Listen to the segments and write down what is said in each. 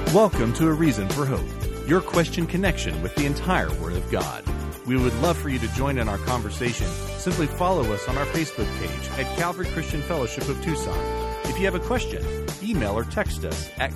Welcome to A Reason for Hope, your question connection with the entire Word of God. We would love for you to join in our conversation. Simply follow us on our Facebook page at Calvary Christian Fellowship of Tucson. If you have a question, email or text us at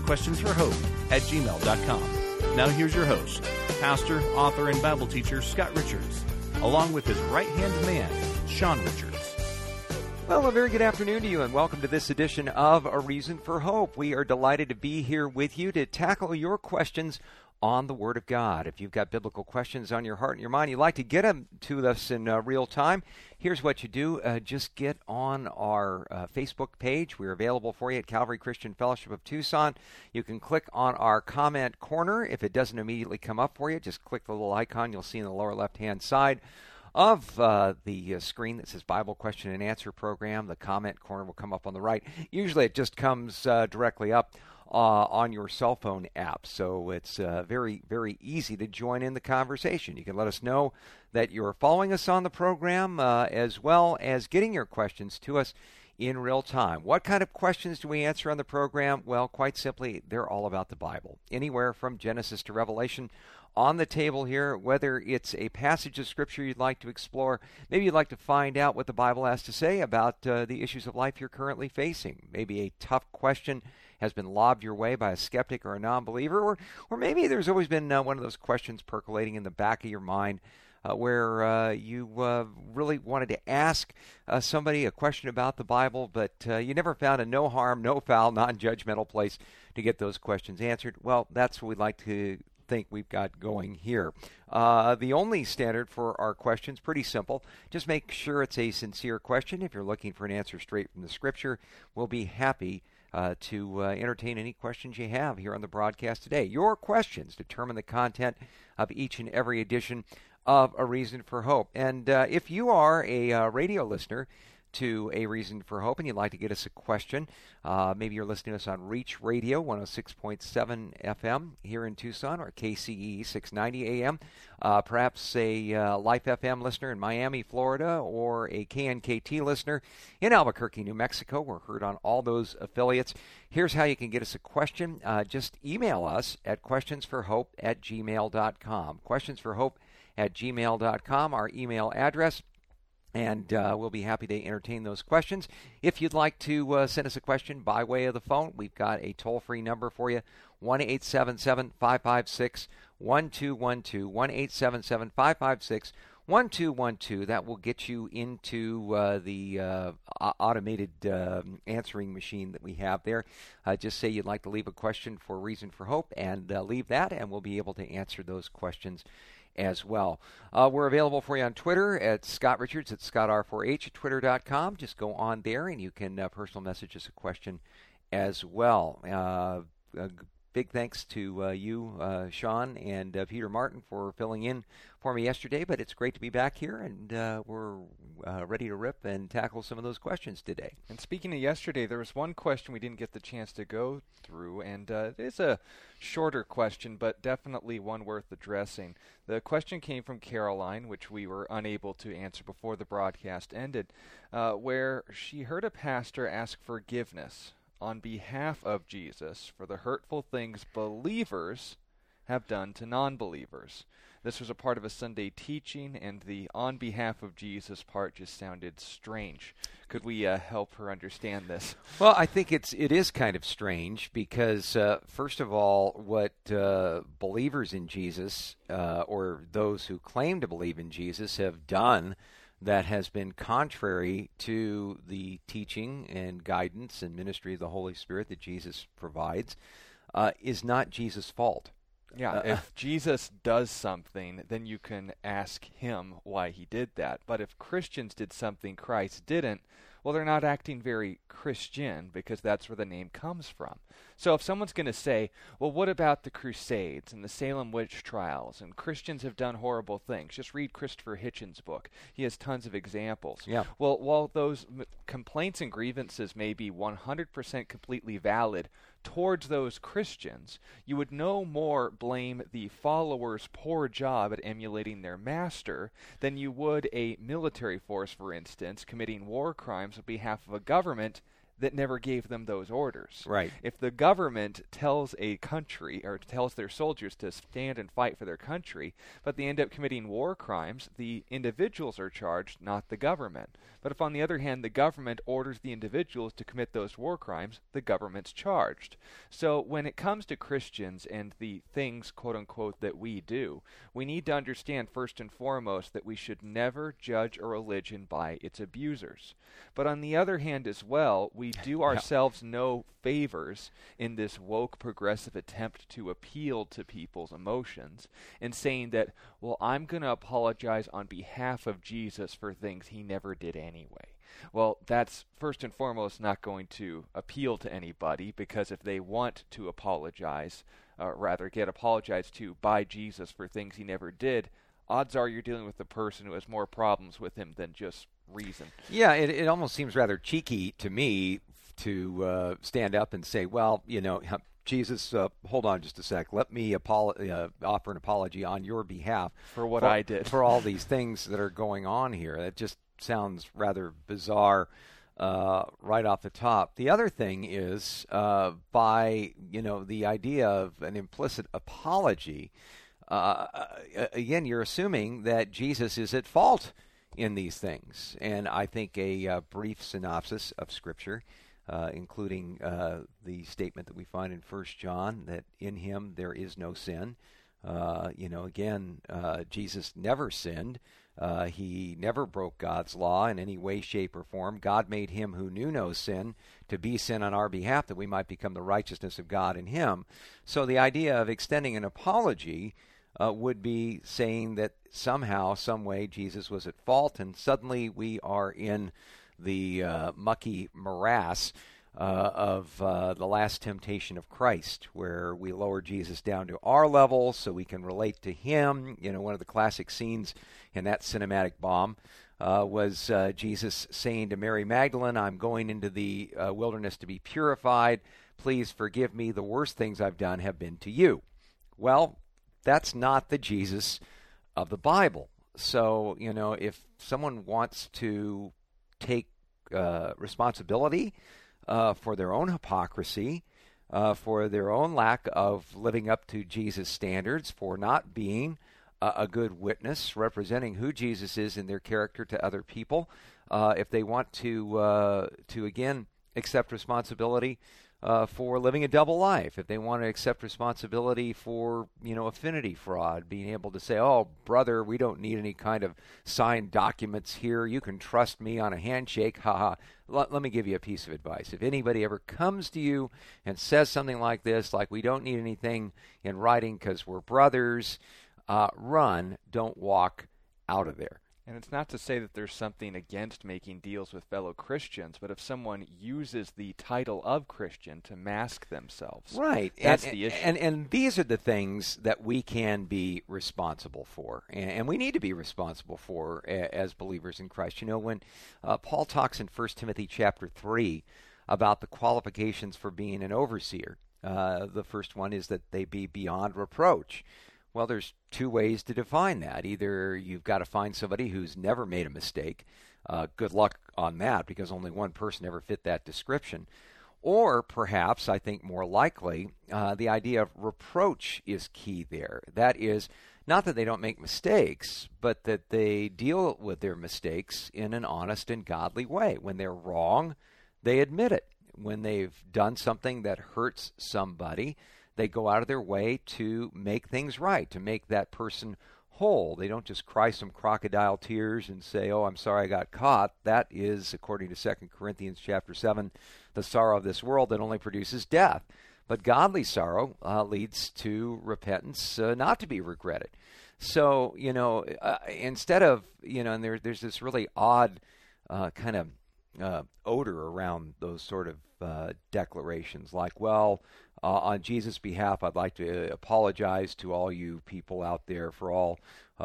questionsforhope@gmail.com. Now here's your host, pastor, author, and Bible teacher Scott Richards, along with his right-hand man, Sean Richards. Well, a very good afternoon to you, and welcome to this edition of A Reason for Hope. We are delighted to be here with you to tackle your questions on the Word of God. If you've got biblical questions on your heart and your mind, you'd like to get them to us in real time, here's what you do. Just get on our Facebook page. We're available for you at Calvary Christian Fellowship of Tucson. You can click on our comment corner. If it doesn't immediately come up for you, just click the little icon you'll see in the lower left-hand side of the screen that says Bible Question and Answer Program. The comment corner will come up on the right. Usually it just comes directly up on your cell phone app, so it's very, very easy to join in the conversation. You can let us know that you're following us on the program, as well as getting your questions to us in real time. What kind of questions do we answer on the program? Well, quite simply, they're all about the Bible. Anywhere from Genesis to Revelation on the table here, whether it's a passage of Scripture you'd like to explore, maybe you'd like to find out what the Bible has to say about the issues of life you're currently facing. Maybe a tough question has been lobbed your way by a skeptic or a non-believer, or maybe there's always been one of those questions percolating in the back of your mind where you really wanted to ask somebody a question about the Bible, but you never found a no harm, no foul, non-judgmental place to get those questions answered. Well, that's what we'd like to think we've got going here. The only standard for our questions, pretty simple. Just make sure it's a sincere question. If you're looking for an answer straight from the Scripture, we'll be happy to entertain any questions you have here on the broadcast today. Your questions determine the content of each and every edition of A Reason for Hope. And if you are a radio listener to A Reason for Hope and you'd like to get us a question, maybe you're listening to us on Reach Radio 106.7 FM here in Tucson, or KCE 690 AM, perhaps a Life FM listener in Miami, Florida, or a KNKT listener in Albuquerque, New Mexico. We're heard on all those affiliates. Here's how you can get us a question. Just email us at questionsforhope@gmail.com. questionsforhope@gmail.com, our email address. And we'll be happy to entertain those questions. If you'd like to send us a question by way of the phone, we've got a toll-free number for you, 1-877-556-1212, 1-877-556-1212. That will get you into the automated answering machine that we have there. Just say you'd like to leave a question for Reason for Hope, and leave that, and we'll be able to answer those questions as well. We're available for you on Twitter at Scott Richards at ScottR4H at Twitter.com. Just go on there and you can personal message us a question as well. Big thanks to you, Sean, and Peter Martin for filling in for me yesterday, but it's great to be back here, and we're ready to rip and tackle some of those questions today. And speaking of yesterday, there was one question we didn't get the chance to go through, and it is a shorter question, but definitely one worth addressing. The question came from Caroline, which we were unable to answer before the broadcast ended, where she heard a pastor ask forgiveness on behalf of Jesus for the hurtful things believers have done to non-believers. This was a part of a Sunday teaching, and the on behalf of Jesus part just sounded strange. Could we help her understand this? Well, I think it is kind of strange because, first of all, what believers in Jesus, or those who claim to believe in Jesus, have done that has been contrary to the teaching and guidance and ministry of the Holy Spirit that Jesus provides, is not Jesus' fault. Yeah, if Jesus does something, then you can ask him why he did that. But if Christians did something Christ didn't, well, they're not acting very Christian, because that's where the name comes from. So if someone's going to say, well, what about the Crusades and the Salem witch trials, and Christians have done horrible things, just read Christopher Hitchens' book. He has tons of examples. Yeah. Well, while those complaints and grievances may be 100% completely valid towards those Christians, you would no more blame the followers' poor job at emulating their master than you would a military force, for instance, committing war crimes on behalf of a government that never gave them those orders. Right. If the government tells a country or tells their soldiers to stand and fight for their country, but they end up committing war crimes, the individuals are charged, not the government. But if, on the other hand, the government orders the individuals to commit those war crimes, the government's charged. So when it comes to Christians and the things, quote unquote, that we do, we need to understand first and foremost that we should never judge a religion by its abusers. But on the other hand as well, we do ourselves no favors in this woke progressive attempt to appeal to people's emotions and saying that, well, I'm going to apologize on behalf of Jesus for things he never did anyway. Well, that's first and foremost not going to appeal to anybody, because if they want to apologize, rather get apologized to by Jesus for things he never did, odds are you're dealing with a person who has more problems with him than just reason. Yeah, it almost seems rather cheeky to me to stand up and say, well, Jesus, hold on just a sec. Let me offer an apology on your behalf for what I did. For all these things that are going on here. That just sounds rather bizarre right off the top. The other thing is by, the idea of an implicit apology, again, you're assuming that Jesus is at fault in these things. And I think a brief synopsis of Scripture, including the statement that we find in 1 John, that in him there is no sin. Jesus never sinned. He never broke God's law in any way, shape, or form. God made him who knew no sin to be sin on our behalf, that we might become the righteousness of God in him. So the idea of extending an apology would be saying that somehow, some way, Jesus was at fault, and suddenly we are in the mucky morass of the last temptation of Christ, where we lower Jesus down to our level so we can relate to him. One of the classic scenes in that cinematic bomb was Jesus saying to Mary Magdalene, I'm going into the wilderness to be purified. Please forgive me. The worst things I've done have been to you. Well, that's not the Jesus of the Bible. So, if someone wants to take responsibility for their own hypocrisy, for their own lack of living up to Jesus' standards, for not being a good witness representing who Jesus is in their character to other people, if they want to again accept responsibility for living a double life, if they want to accept responsibility for, affinity fraud, being able to say, oh, brother, we don't need any kind of signed documents here. You can trust me on a handshake. Ha. Let me give you a piece of advice. If anybody ever comes to you and says something like this, like we don't need anything in writing because we're brothers, run, don't walk out of there. And it's not to say that there's something against making deals with fellow Christians, but if someone uses the title of Christian to mask themselves, right, that's the issue. And these are the things that we can be responsible for, and we need to be responsible for as believers in Christ. When Paul talks in 1 Timothy chapter 3 about the qualifications for being an overseer, the first one is that they be beyond reproach. Well, there's two ways to define that. Either you've got to find somebody who's never made a mistake. Good luck on that, because only one person ever fit that description. Or perhaps, I think more likely, the idea of reproach is key there. That is, not that they don't make mistakes, but that they deal with their mistakes in an honest and godly way. When they're wrong, they admit it. When they've done something that hurts somebody, they go out of their way to make things right, to make that person whole. They don't just cry some crocodile tears and say, oh, I'm sorry I got caught. That is, according to 2 Corinthians chapter 7, the sorrow of this world that only produces death. But godly sorrow leads to repentance, not to be regretted. So, instead of, and there's this really odd kind of odor around those sort of declarations, like, well, on Jesus' behalf, I'd like to apologize to all you people out there for all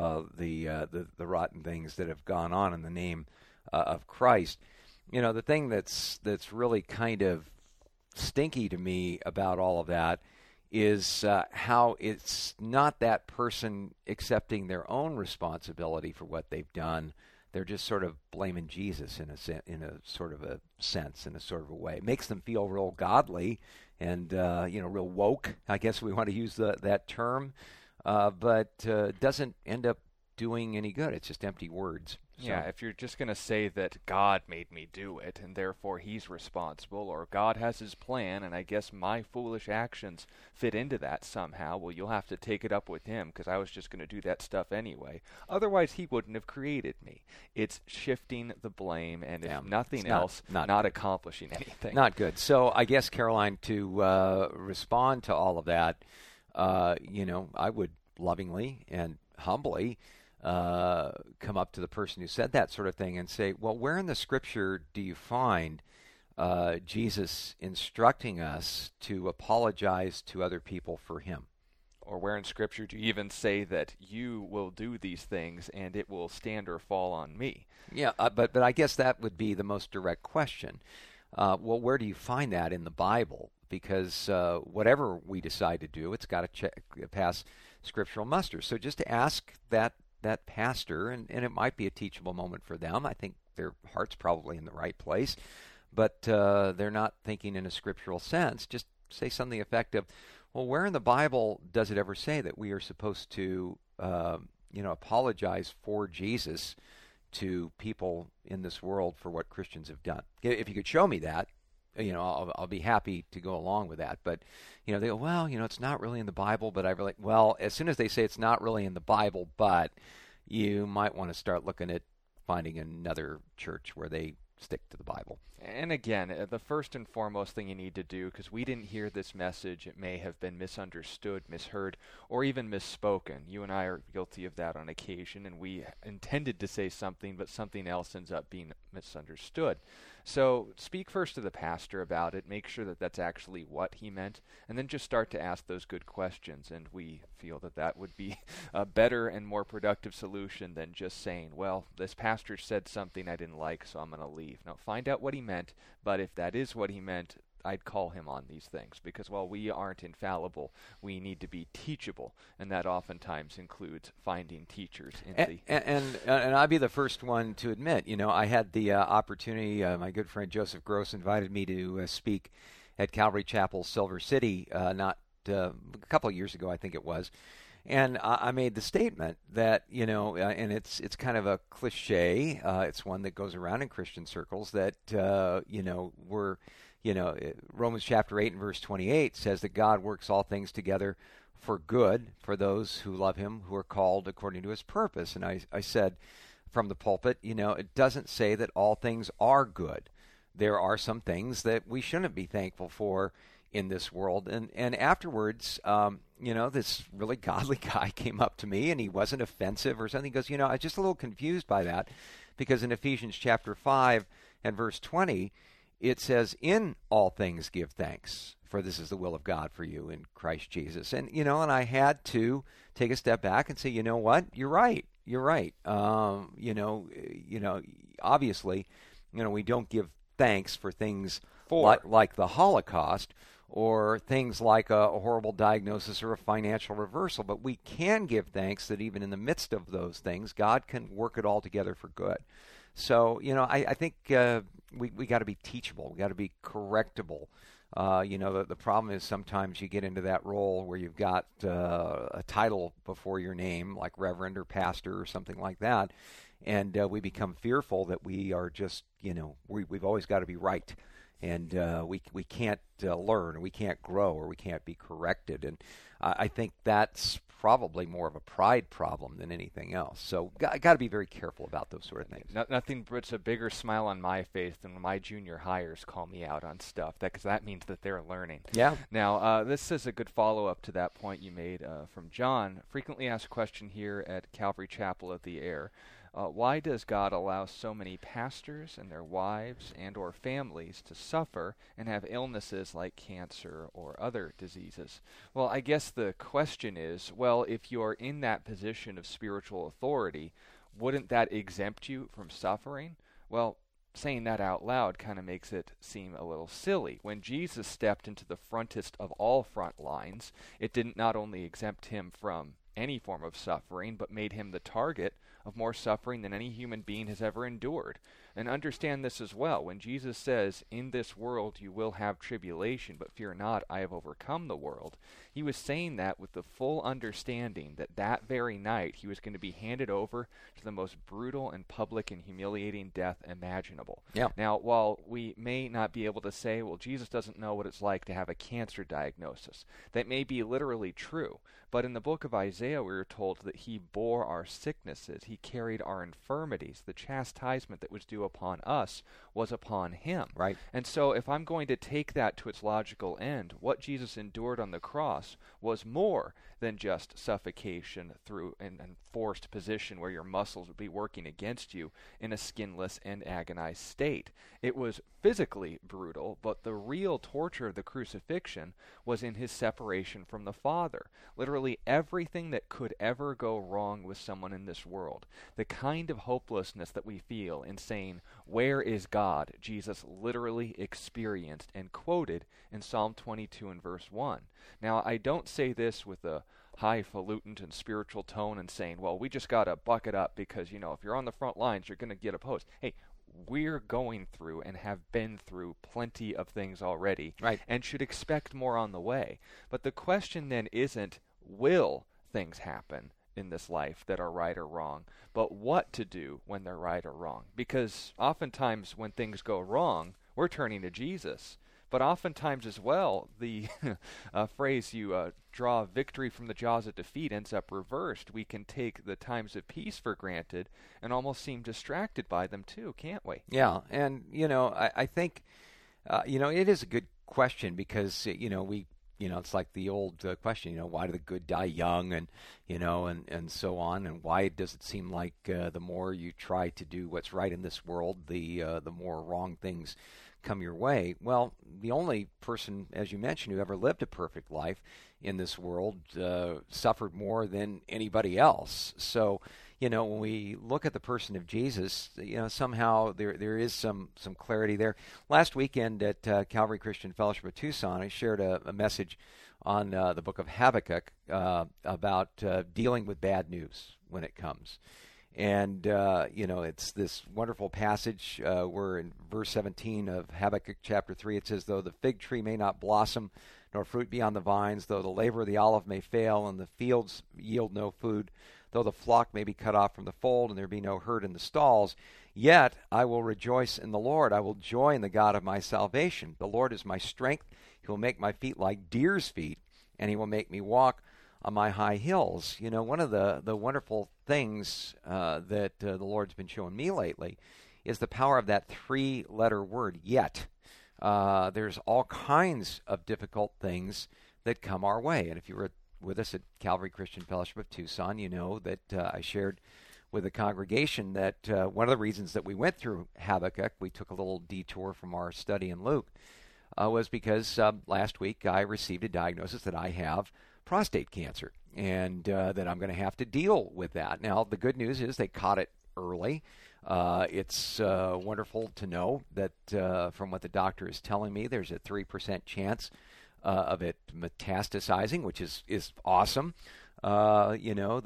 the rotten things that have gone on in the name of Christ. The thing that's really kind of stinky to me about all of that is how it's not that person accepting their own responsibility for what they've done they're just sort of blaming Jesus in a sort of a sense, in a sort of a way. It makes them feel real godly and real woke, I guess we want to use that term, but doesn't end up doing any good. It's just empty words. So. Yeah, if you're just going to say that God made me do it and therefore he's responsible, or God has his plan and I guess my foolish actions fit into that somehow, well, you'll have to take it up with him because I was just going to do that stuff anyway. Otherwise, he wouldn't have created me. It's shifting the blame and if nothing else, not accomplishing anything. Not good. So I guess, Caroline, to respond to all of that, I would lovingly and humbly come up to the person who said that sort of thing and say, well, where in the Scripture do you find Jesus instructing us to apologize to other people for him? Or where in Scripture do you even say that you will do these things and it will stand or fall on me? Yeah, but I guess that would be the most direct question. Well, where do you find that in the Bible? Because whatever we decide to do, it's got to pass scriptural muster. So just to ask that pastor, and it might be a teachable moment for them. I think their heart's probably in the right place, but they're not thinking in a scriptural sense. Just say something effective. Well, where in the Bible does it ever say that we are supposed to, apologize for Jesus to people in this world for what Christians have done? If you could show me that, I'll be happy to go along with that. But, they go, well, it's not really in the Bible, but as soon as they say it's not really in the Bible, but you might want to start looking at finding another church where they stick to the Bible. And again, the first and foremost thing you need to do, because we didn't hear this message, it may have been misunderstood, misheard, or even misspoken. You and I are guilty of that on occasion, and we intended to say something, but something else ends up being misunderstood. So speak first to the pastor about it, make sure that that's actually what he meant, and then just start to ask those good questions. And we feel that that would be a better and more productive solution than just saying, well, this pastor said something I didn't like, so I'm going to leave. No, find out what he meant, but if that is what he meant, I'd call him on these things, because while we aren't infallible, we need to be teachable, and that oftentimes includes finding teachers. And I'd be the first one to admit, I had the opportunity, my good friend Joseph Gross invited me to speak at Calvary Chapel, Silver City, a couple of years ago, I think it was. And I made the statement that, and it's kind of a cliche, it's one that goes around in Christian circles, that, Romans chapter 8 and verse 28 says that God works all things together for good for those who love him, who are called according to his purpose. And I said from the pulpit, it doesn't say that all things are good. There are some things that we shouldn't be thankful for in this world. And afterwards, this really godly guy came up to me, and he wasn't offensive or something. He goes, I'm just a little confused by that, because in Ephesians chapter 5 and verse 20, it says, in all things give thanks, for this is the will of God for you in Christ Jesus. And, and I had to take a step back and say, you know what? You're right. Obviously, we don't give thanks for things like the Holocaust, or things like a horrible diagnosis or a financial reversal. But we can give thanks that even in the midst of those things, God can work it all together for good. So, I think we got to be teachable. We got to be correctable. The problem is sometimes you get into that role where you've got a title before your name, like reverend or pastor or something like that, and we become fearful that we are just, we've always got to be right. And we can't learn, or we can't grow, or we can't be corrected. And I think that's probably more of a pride problem than anything else. So got to be very careful about those sort of things. Nothing puts a bigger smile on my face than when my junior hires call me out on stuff, because that means that they're learning. Yeah. Now, this is a good follow-up to that point you made from John. Frequently asked question here at Calvary Chapel of the Air. Why does God allow so many pastors and their wives and or families to suffer and have illnesses like cancer or other diseases? Well, I guess the question is, well, if you're in that position of spiritual authority, wouldn't that exempt you from suffering? Well, saying that out loud kind of makes it seem a little silly. When Jesus stepped into the frontest of all front lines, it didn't not only exempt him from any form of suffering, but made him the target of more suffering than any human being has ever endured. And understand this as well. When Jesus says, in this world you will have tribulation, but fear not, I have overcome the world, he was saying that with the full understanding that that very night he was going to be handed over to the most brutal and public and humiliating death imaginable. Yeah. Now, while we may not be able to say, well, Jesus doesn't know what it's like to have a cancer diagnosis, that may be literally true. But in the book of Isaiah, we are told that he bore our sicknesses, he carried our infirmities. The chastisement that was due upon us was upon him. Right. And so if I'm going to take that to its logical end, what Jesus endured on the cross was more than just suffocation through an enforced position where your muscles would be working against you in a skinless and agonized state. It was physically brutal, but the real torture of the crucifixion was in his separation from the Father. Literally everything that could ever go wrong with someone in this world, the kind of hopelessness that we feel in saying, "Where is God?" Jesus literally experienced and quoted in Psalm 22 and verse 1. Now, I don't say this with a highfalutin and spiritual tone and saying, well, we just got to buck it up because, if you're on the front lines, you're going to get opposed. Hey, we're going through and have been through plenty of things already, right, and should expect more on the way. But the question then isn't, will things happen in this life that are right or wrong, but what to do when they're right or wrong? Because oftentimes when things go wrong, we're turning to Jesus. But oftentimes as well, the phrase you draw victory from the jaws of defeat ends up reversed. We can take the times of peace for granted and almost seem distracted by them too, can't we? Yeah, and I think it is a good question because we it's like the old question, why do the good die young, and and so on, and why does it seem like the more you try to do what's right in this world, the more wrong things come your way? Well, the only person, as you mentioned, who ever lived a perfect life in this world suffered more than anybody else. So, when we look at the person of Jesus, somehow there is some clarity there. Last weekend at Calvary Christian Fellowship of Tucson, I shared a message on the book of Habakkuk about dealing with bad news when it comes. And, it's this wonderful passage where in verse 17 of Habakkuk chapter 3, it says, though the fig tree may not blossom, nor fruit be on the vines, though the labor of the olive may fail, and the fields yield no food, though the flock may be cut off from the fold, and there be no herd in the stalls, yet I will rejoice in the Lord. I will joy in the God of my salvation. The Lord is my strength. He will make my feet like deer's feet, and he will make me walk on my high hills. One of the wonderful things that the Lord's been showing me lately is the power of that three-letter word, yet. There's all kinds of difficult things that come our way. And if you were with us at Calvary Christian Fellowship of Tucson, you know that I shared with the congregation that one of the reasons that we went through Habakkuk, we took a little detour from our study in Luke, was because last week I received a diagnosis that I have prostate cancer, and that I'm going to have to deal with that. Now, the good news is they caught it early. It's wonderful to know that from what the doctor is telling me, there's a 3% chance of it metastasizing, which is awesome. The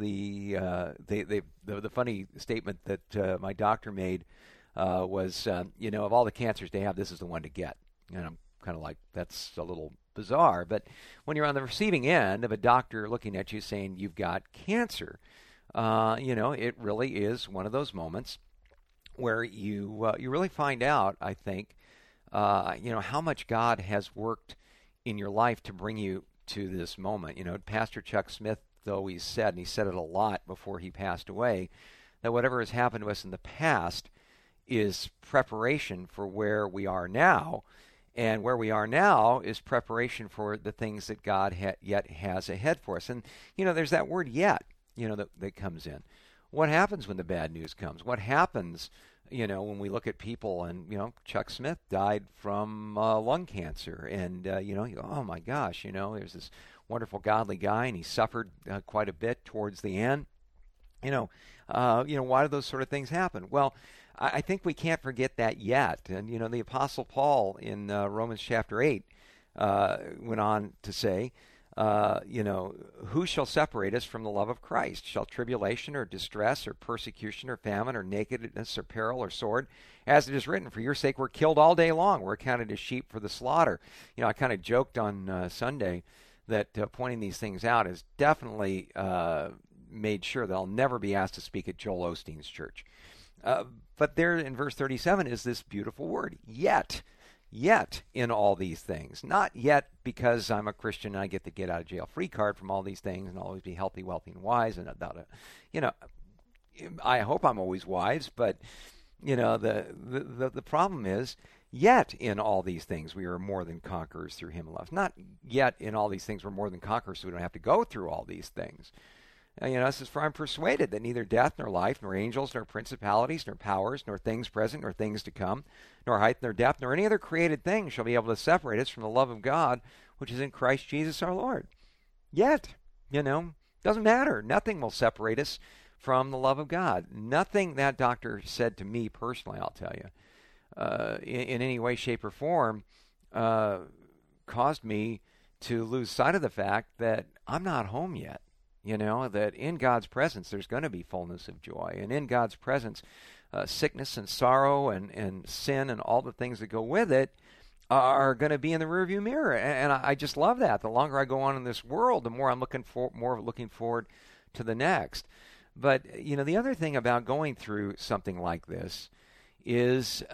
funny statement that my doctor made was, of all the cancers they have, this is the one to get. And I'm kind of like, that's a little bizarre. But when you're on the receiving end of a doctor looking at you saying you've got cancer, it really is one of those moments where you really find out, I think, how much God has worked in your life to bring you to this moment. Pastor Chuck Smith always said, and he said it a lot before he passed away, that whatever has happened to us in the past is preparation for where we are now, and where we are now is preparation for the things that God yet has ahead for us. And, there's that word yet, that comes in. What happens when the bad news comes? What happens, when we look at people and, Chuck Smith died from lung cancer, and, you go, oh my gosh, there's this wonderful godly guy, and he suffered quite a bit towards the end. Why do those sort of things happen? Well, I think we can't forget that yet. And, the Apostle Paul in Romans chapter 8 went on to say, Who shall separate us from the love of Christ? Shall tribulation or distress or persecution or famine or nakedness or peril or sword? As it is written, for your sake we're killed all day long. We're counted as sheep for the slaughter. I kind of joked on Sunday that pointing these things out has definitely made sure that I'll never be asked to speak at Joel Osteen's church. But there in verse 37 is this beautiful word, yet in all these things. Not yet because I'm a Christian and I get the get out of jail free card from all these things and always be healthy, wealthy, and wise. And I hope I'm always wise, but the problem is, yet in all these things we are more than conquerors through him who loves. Not yet in all these things we're more than conquerors so we don't have to go through all these things. This is for I'm persuaded that neither death, nor life, nor angels, nor principalities, nor powers, nor things present, nor things to come, nor height, nor depth, nor any other created thing shall be able to separate us from the love of God, which is in Christ Jesus our Lord. Yet, doesn't matter. Nothing will separate us from the love of God. Nothing that doctor said to me personally, I'll tell you, in any way, shape, or form, caused me to lose sight of the fact that I'm not home yet. That in God's presence there's going to be fullness of joy. And in God's presence, sickness and sorrow and sin and all the things that go with it are going to be in the rearview mirror. And I just love that. The longer I go on in this world, the more I'm looking forward to the next. But, the other thing about going through something like this is,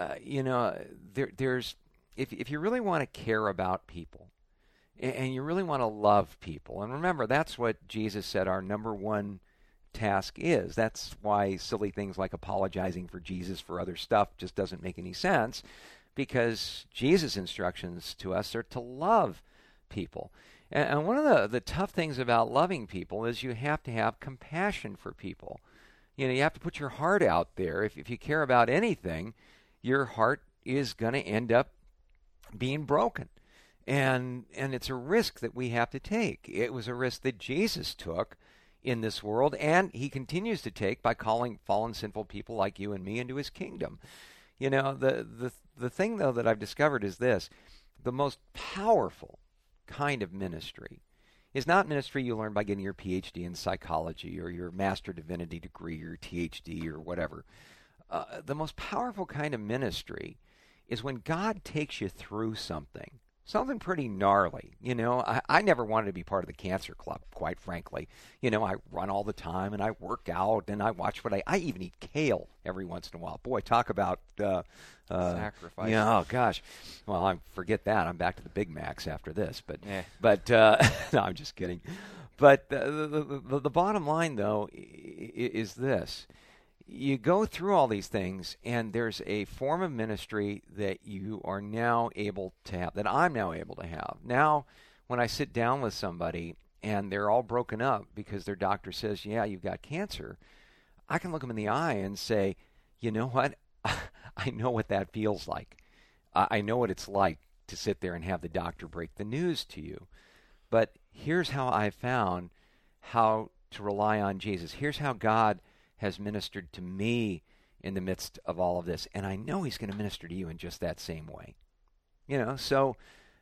there's if you really want to care about people, and you really want to love people. And remember, that's what Jesus said our number one task is. That's why silly things like apologizing for Jesus for other stuff just doesn't make any sense, because Jesus' instructions to us are to love people. And one of the tough things about loving people is you have to have compassion for people. You have to put your heart out there. If you care about anything, your heart is going to end up being broken. And it's a risk that we have to take. It was a risk that Jesus took in this world, and he continues to take by calling fallen, sinful people like you and me into his kingdom. The thing, though, that I've discovered is this. The most powerful kind of ministry is not ministry you learn by getting your PhD in psychology or your Master Divinity degree or THD or whatever. The most powerful kind of ministry is when God takes you through something pretty gnarly. I never wanted to be part of the cancer club, quite frankly. I run all the time, and I work out, and I watch what I even eat kale every once in a while. Boy, talk about sacrifice. Oh, gosh. Well, I forget that. I'm back to the Big Macs after this. But no, I'm just kidding. But the bottom line, though, is this. You go through all these things, and there's a form of ministry that you are now able to have, that I'm now able to have. Now, when I sit down with somebody and they're all broken up because their doctor says, yeah, you've got cancer, I can look them in the eye and say, you know what? I know what that feels like. I know what it's like to sit there and have the doctor break the news to you. But here's how I found how to rely on Jesus. Here's how God has ministered to me in the midst of all of this, and I know he's going to minister to you in just that same way. So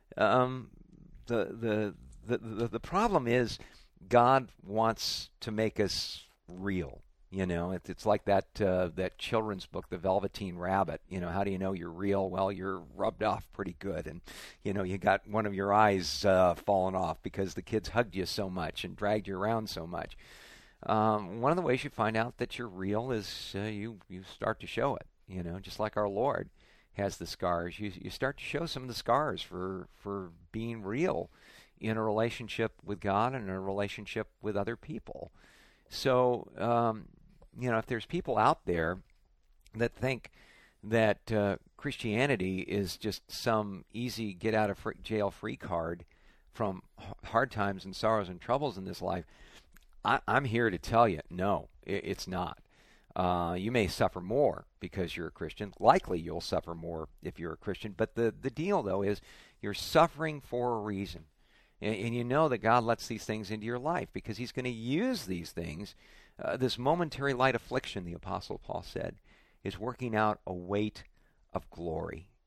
the problem is God wants to make us real. It's like that children's book, The Velveteen Rabbit. How do you know you're real? Well, you're rubbed off pretty good, and you got one of your eyes fallen off because the kids hugged you so much and dragged you around so much. One of the ways you find out that you're real is you start to show it. Just like our Lord has the scars, you start to show some of the scars for being real in a relationship with God and a relationship with other people. So, if there's people out there that think that Christianity is just some easy get out of jail free card from hard times and sorrows and troubles in this life, I'm here to tell you, no, it's not. You may suffer more because you're a Christian. Likely you'll suffer more if you're a Christian. But the deal, though, is you're suffering for a reason. And you know that God lets these things into your life because he's going to use these things. This momentary light affliction, the Apostle Paul said, is working out a weight of glory.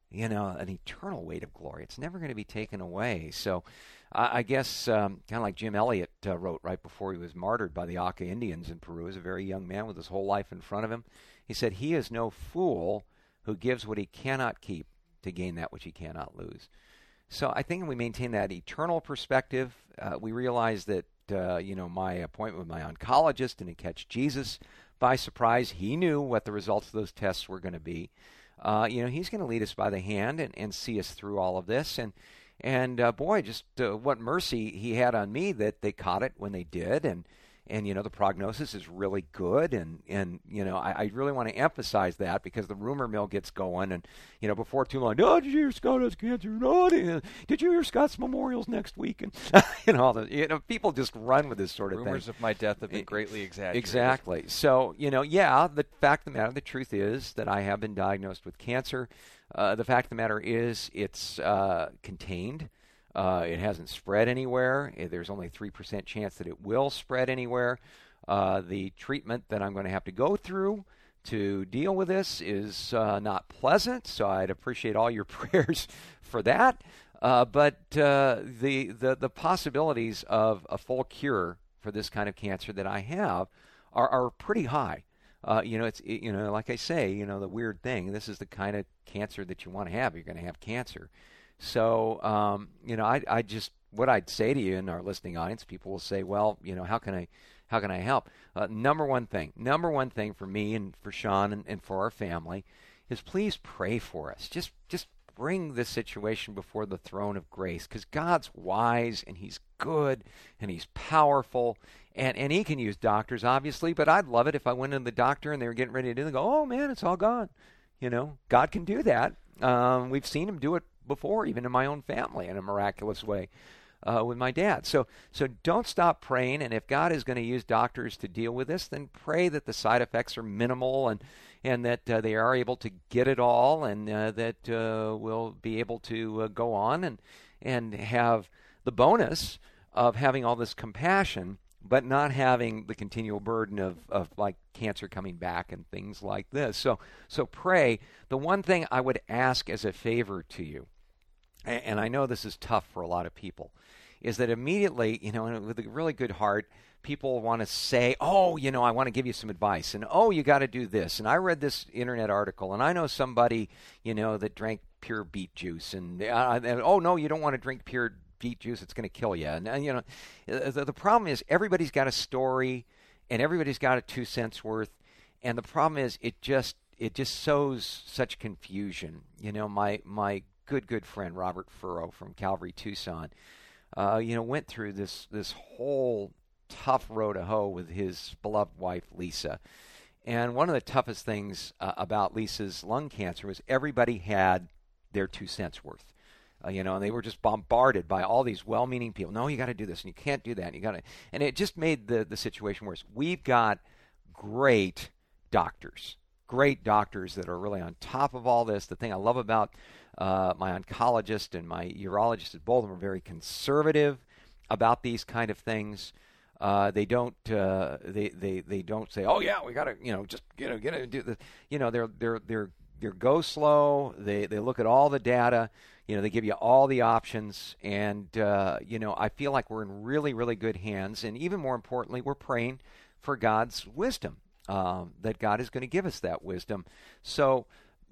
an eternal weight of glory. It's never going to be taken away. So I guess kind of like Jim Elliot wrote right before he was martyred by the Auca Indians in Peru, as a very young man with his whole life in front of him. He said, "He is no fool who gives what he cannot keep to gain that which he cannot lose." So I think we maintain that eternal perspective. We realize that, my appointment with my oncologist didn't catch Jesus by surprise. He knew what the results of those tests were going to be. He's going to lead us by the hand and see us through all of this. And boy, just what mercy he had on me that they caught it when they did. And the prognosis is really good. And I really want to emphasize that, because the rumor mill gets going. And, before too long, did you hear Scott has cancer? No, did you hear Scott's memorial's next week? And, people just run with this sort of thing. Rumors of my death have been greatly exaggerated. Exactly. So, the fact of the matter, the truth is that I have been diagnosed with cancer. The fact of the matter is it's contained. It hasn't spread anywhere. There's only 3% chance that it will spread anywhere. The treatment that I'm going to have to go through to deal with this is not pleasant, so I'd appreciate all your prayers for that. But the possibilities of a full cure for this kind of cancer that I have are pretty high. It's like I say, the weird thing. This is the kind of cancer that you want to have. You're going to have cancer. So, I just, what I'd say to you in our listening audience, people will say, well, how can I help? Number one thing for me and for Sean and for our family is please pray for us. Just bring this situation before the throne of grace, because God's wise and He's good and He's powerful, and He can use doctors, obviously, but I'd love it if I went to the doctor and they were getting ready to do it, and they go, oh man, it's all gone. God can do that. We've seen Him do it before, even in my own family, in a miraculous way with my dad. So don't stop praying, and if God is going to use doctors to deal with this, then pray that the side effects are minimal and that they are able to get it all, and that we'll be able to go on and have the bonus of having all this compassion, but not having the continual burden of like cancer coming back and things like this. So pray. The one thing I would ask as a favor to you, and I know this is tough for a lot of people, is that immediately, with a really good heart, people want to say, oh, I want to give you some advice, and oh, you got to do this, and I read this internet article, and I know somebody, that drank pure beet juice, and oh, no, you don't want to drink pure beet juice, it's going to kill you. And the problem is everybody's got a story, and everybody's got a 2 cents worth, and the problem is it just sows such confusion. My good friend Robert Furrow from Calvary Tucson, went through this whole tough road to hoe with his beloved wife Lisa, and one of the toughest things about Lisa's lung cancer was everybody had their 2 cents worth. And they were just bombarded by all these well-meaning people. No, you got to do this, and you can't do that, and it just made the situation worse. We've got great doctors that are really on top of all this. The thing I love about my oncologist and my urologist at both of them are very conservative about these kind of things. They don't they don't say, oh yeah, we got to just get to do this. They're go slow. They look at all the data. They give you all the options, and I feel like we're in really, really good hands. And even more importantly, we're praying for God's wisdom, that God is going to give us that wisdom. So,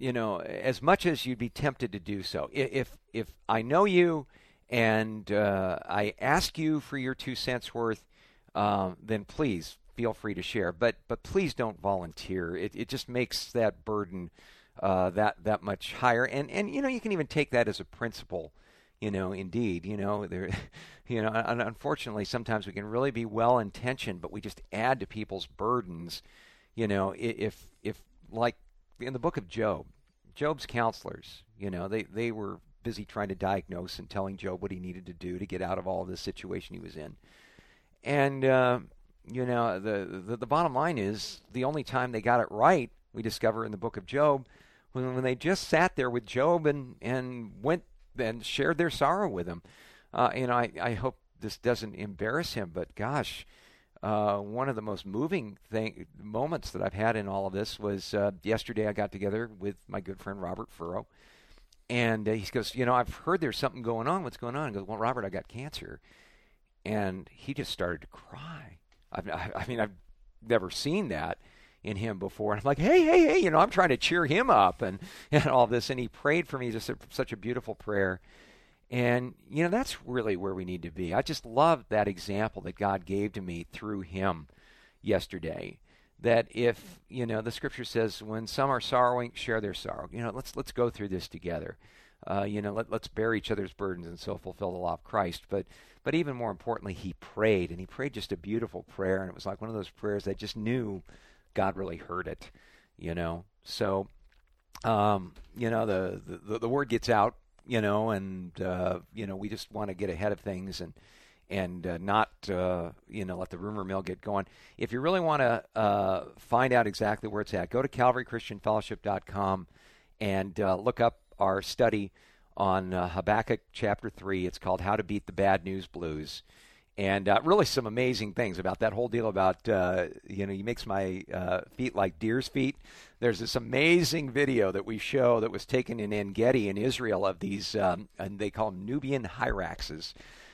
as much as you'd be tempted to do so, if I know you and I ask you for your 2 cents worth, then please feel free to share. But please don't volunteer. It just makes that burden that much higher, and you can even take that as a principle, indeed, there, unfortunately sometimes we can really be well intentioned, but we just add to people's burdens. If like in the book of Job's counselors, they were busy trying to diagnose and telling Job what he needed to do to get out of all of this situation he was in, and the bottom line is the only time they got it right, we discover in the book of Job, when they just sat there with Job and went and shared their sorrow with him. I hope this doesn't embarrass him, but gosh, one of the most moving moments that I've had in all of this was yesterday I got together with my good friend Robert Furrow, And he goes, I've heard there's something going on. What's going on? I go, well, Robert, I got cancer. And he just started to cry. I've never seen that in him before. And I'm like, hey, I'm trying to cheer him up and all this. And he prayed for me, just such a beautiful prayer. And, that's really where we need to be. I just love that example that God gave to me through him yesterday. That if, the scripture says, when some are sorrowing, share their sorrow. Let's go through this together. Let's bear each other's burdens and so fulfill the law of Christ. But even more importantly, he prayed, and he prayed just a beautiful prayer, and it was like one of those prayers that just knew God really heard it, So, the word gets out, and we just want to get ahead of things and not let the rumor mill get going. If you really want to find out exactly where it's at, go to CalvaryChristianFellowship.com and look up our study on Habakkuk chapter 3. It's called How to Beat the Bad News Blues. And really some amazing things about that whole deal about, he makes my feet like deer's feet. There's this amazing video that we show that was taken in En-Gedi in Israel of these, and they call them Nubian hyraxes,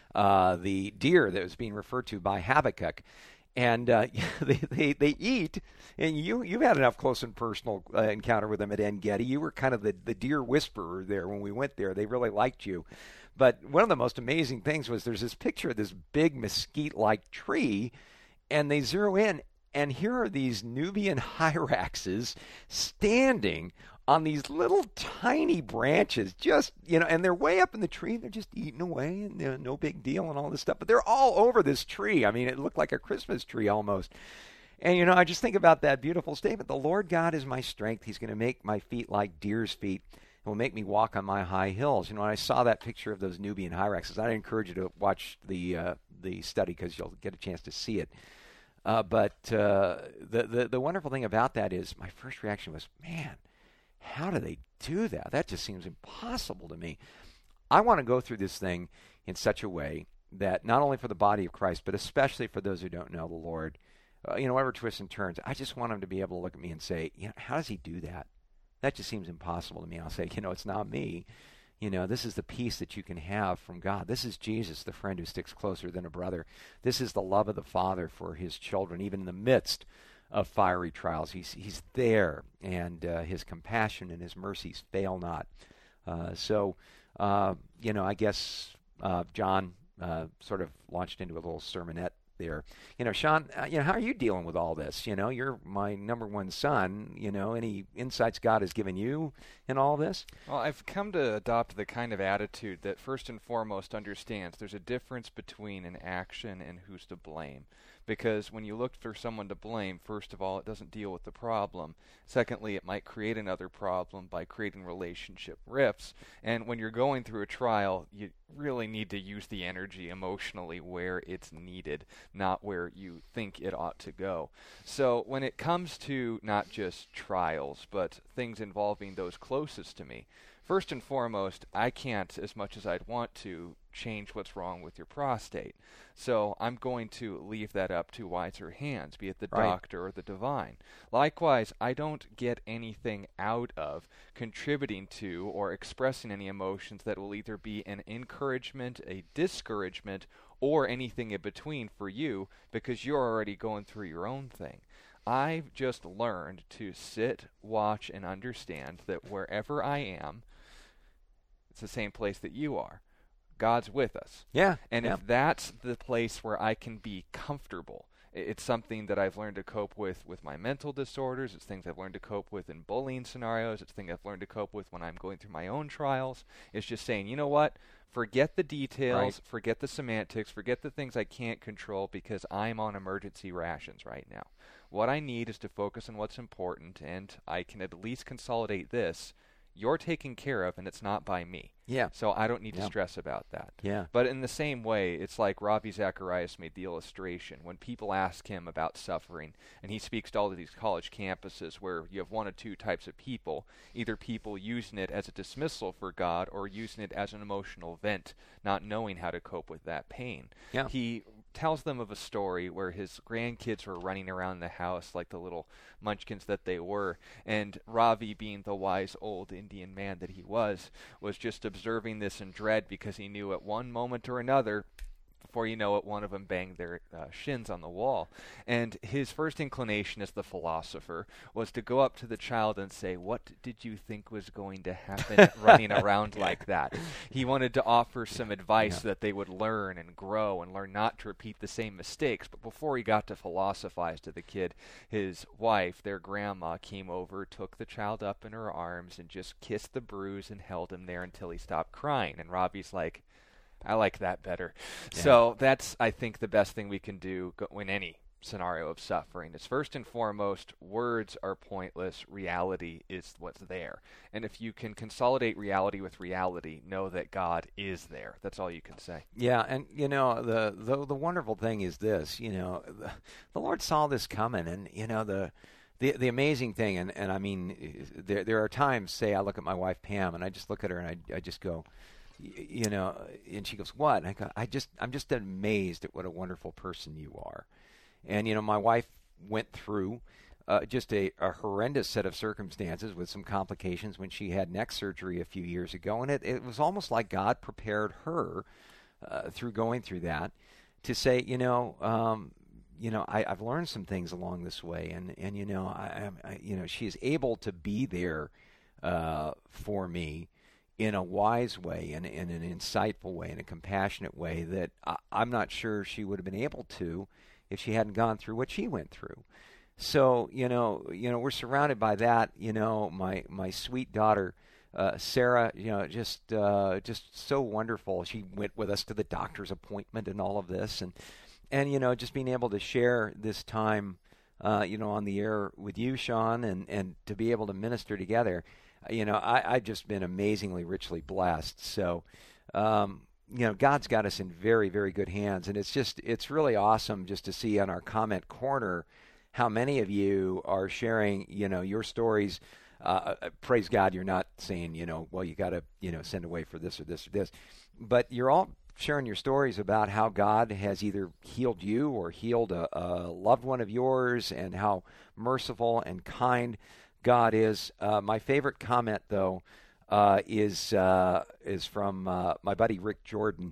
the deer that was being referred to by Habakkuk. And they eat, and you've had enough close and personal encounter with them at En-Gedi. You were kind of the deer whisperer there when we went there. They really liked you. But one of the most amazing things was there's this picture of this big mesquite-like tree, and they zero in, and here are these Nubian hyraxes standing on these little tiny branches, just, and they're way up in the tree, and they're just eating away, and no big deal and all this stuff. But they're all over this tree. I mean, it looked like a Christmas tree almost. And, I just think about that beautiful statement. The Lord God is my strength. He's going to make my feet like deer's feet. It will make me walk on my high hills. When I saw that picture of those Nubian hyraxes, I encourage you to watch the study because you'll get a chance to see it. But the wonderful thing about that is my first reaction was, man, how do they do that? That just seems impossible to me. I want to go through this thing in such a way that not only for the body of Christ, but especially for those who don't know the Lord, whatever twists and turns, I just want them to be able to look at me and say, how does he do that? That just seems impossible to me. I'll say, it's not me. This is the peace that you can have from God. This is Jesus, the friend who sticks closer than a brother. This is the love of the Father for his children, even in the midst of fiery trials. He's there, and his compassion and his mercies fail not. I guess John sort of launched into a little sermonette there. Sean, how are you dealing with all this? You're my number one son. Any insights God has given you in all this? Well, I've come to adopt the kind of attitude that first and foremost understands there's a difference between an action and who's to blame. Because when you look for someone to blame, first of all, it doesn't deal with the problem. Secondly, it might create another problem by creating relationship rifts. And when you're going through a trial, you really need to use the energy emotionally where it's needed, not where you think it ought to go. So when it comes to not just trials, but things involving those closest to me, first and foremost, I can't, as much as I'd want to, change what's wrong with your prostate. So I'm going to leave that up to wiser hands, be it the doctor or the divine. Likewise, I don't get anything out of contributing to or expressing any emotions that will either be an encouragement, a discouragement, or anything in between for you because you're already going through your own thing. I've just learned to sit, watch, and understand that wherever I am, it's the same place that you are. God's with us. Yeah. And if that's the place where I can be comfortable, it's something that I've learned to cope with my mental disorders. It's things I've learned to cope with in bullying scenarios. It's things I've learned to cope with when I'm going through my own trials. It's just saying, you know what? Forget the details, forget the semantics, forget the things I can't control because I'm on emergency rations right now. What I need is to focus on what's important, and I can at least consolidate this. You're taken care of, and it's not by me. Yeah. So I don't need to stress about that. Yeah. But in the same way, it's like Ravi Zacharias made the illustration. When people ask him about suffering, and he speaks to all of these college campuses where you have one of two types of people, either people using it as a dismissal for God or using it as an emotional vent, not knowing how to cope with that pain. Yeah. He tells them of a story where his grandkids were running around the house like the little munchkins that they were, and Ravi, being the wise old Indian man that he was just observing this in dread, because he knew at one moment or another, before you know it, one of them banged their shins on the wall. And his first inclination as the philosopher was to go up to the child and say, "What did you think was going to happen running around like that?" He wanted to offer some advice so that they would learn and grow and learn not to repeat the same mistakes. But before he got to philosophize to the kid, his wife, their grandma, came over, took the child up in her arms, and just kissed the bruise and held him there until he stopped crying. And Ravi's like, I like that better. Yeah. So that's, I think, the best thing we can do in any scenario of suffering. Is first and foremost, words are pointless. Reality is what's there. And if you can consolidate reality with reality, know that God is there. That's all you can say. Yeah, and the wonderful thing is this. The Lord saw this coming, and the amazing thing, and I mean, there are times, say, I look at my wife Pam, and I just look at her and I just go, and she goes, "What?" And I go, I'm just amazed at what a wonderful person you are. And my wife went through just a horrendous set of circumstances with some complications when she had neck surgery a few years ago, and it was almost like God prepared her through going through that to say, I've learned some things along this way, and she is able to be there for me in a wise way, and in an insightful way, in a compassionate way that I'm not sure she would have been able to if she hadn't gone through what she went through. So, we're surrounded by that. My sweet daughter, Sarah, just so wonderful. She went with us to the doctor's appointment and all of this, and just being able to share this time, on the air with you, Sean, and to be able to minister together. I've just been amazingly richly blessed. So, God's got us in very, very good hands. And it's really awesome just to see on our comment corner how many of you are sharing, your stories. Praise God, you're not saying, well, you got to, send away for this or this or this. But you're all sharing your stories about how God has either healed you or healed a loved one of yours, and how merciful and kind God is. My favorite comment, though, is from my buddy Rick Jordan.